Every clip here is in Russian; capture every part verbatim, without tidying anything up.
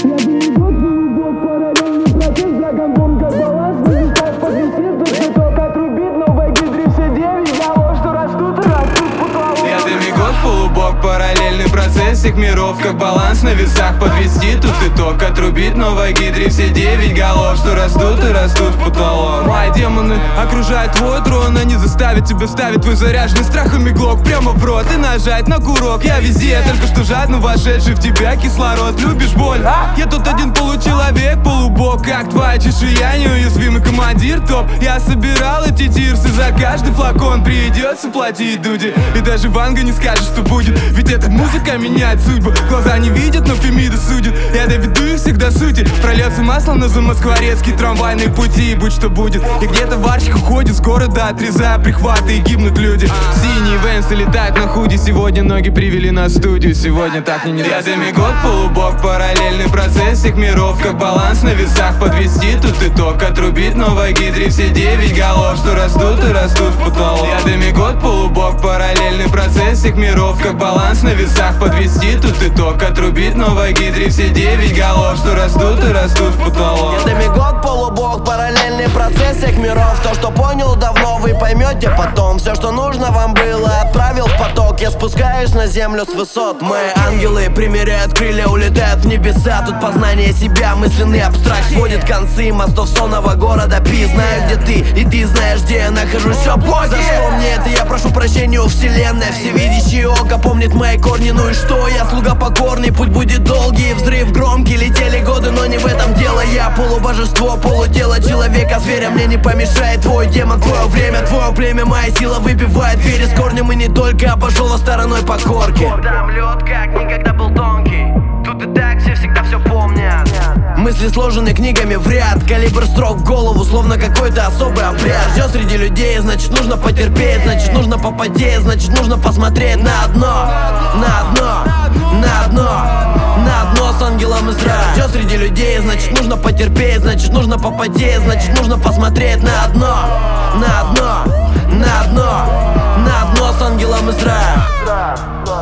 Полубок, параллельный процесс всех миров, как баланс на весах подвести. Тут итог отрубить новой гидре все девять голов, что растут и растут в потолок. Мои демоны окружают твой трон, они заставят тебя ставить твой заряженный страхом иглок прямо в рот и нажать на курок. Я везде, только что жадно вошедший в тебя кислород. Любишь боль? Я тут один получеловек, полубок, как твоя чешуя, неуязвимый командир топ. Я собирал эти тирсы, за каждый флакон придется платить дуди. И даже Ванга не скажет, что будет, ведь эта музыка меняет судьбу. Глаза не видят, но Фемида судит. Я доведу их всех до сути. Прольется масло на замоскворецкие трамвайные пути, и будь что будет. И где-то варщик уходит с города, отрезая прихваты, и гибнут люди. Синие венсы летают на худи. Сегодня ноги привели на студию. Сегодня так не не Я демигод, полубок, параллельный процесс всех миров, как баланс на весах подвести. Тут итог отрубить новой гидре все девять голов, что растут и растут в потолок. Я демигод, полубок, параллельный процесс всех миров, как баланс на весах подвести. Тут итог отрубить новой гидре все девять голов, что растут и растут в потолок. Я демигод, полубог, параллельный процесс всех миров. То, что понял давно, вы поймете потом. Все, что нужно вам было, отправил в поток. Я спускаюсь на землю с высот. Мои ангелы примеряют крылья, улетают в небеса. Тут познание себя, мысленный абстракт сводит концы мостов сонного города Пи. Знаю, где ты, и ты знаешь, где я нахожусь. Все, бой, за что мне это? Я прошу прощения у вселенной. Всевидящее око помнит мои корни. Ну и что, я слуга покорный, путь будет долгий. Взрыв громкий, летели годы, но не в этом дело. Я полубожество, полутело человека, зверя. Мне не помешает твой демон, твое время, твое племя. Моя сила выпивает двери с корнем. И не только обошел стороной покорки. Там лед как никогда был тонкий. Тут и так все всегда все помнят. Мысли сложены книгами в ряд. Калибр строк в голову, словно какой-то особый обряд. Ждет среди людей, значит нужно потерпеть. Значит нужно попадеть, значит нужно посмотреть на дно. На дно, на дно, на дно с ангелом из рая. Ждет среди людей, значит нужно потерпеть. Значит нужно попадеть, значит нужно посмотреть на дно. На дно, на дно, на дно с ангелом из рая.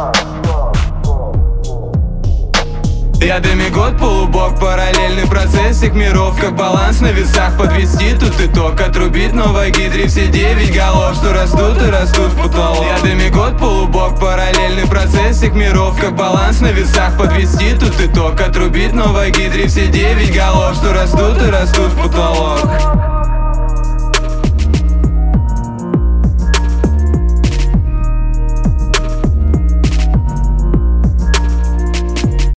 Я демигод, полубок, параллельный процесс всех миров, как баланс на весах подвести. Тут итог отрубить новой гидре все девять голов, что растут и растут в потолок. Я демигод, полубок, параллельный процесс всех миров, как баланс на весах подвести. Тут итог отрубить новой гидре все девять голов, что растут и растут в потолок.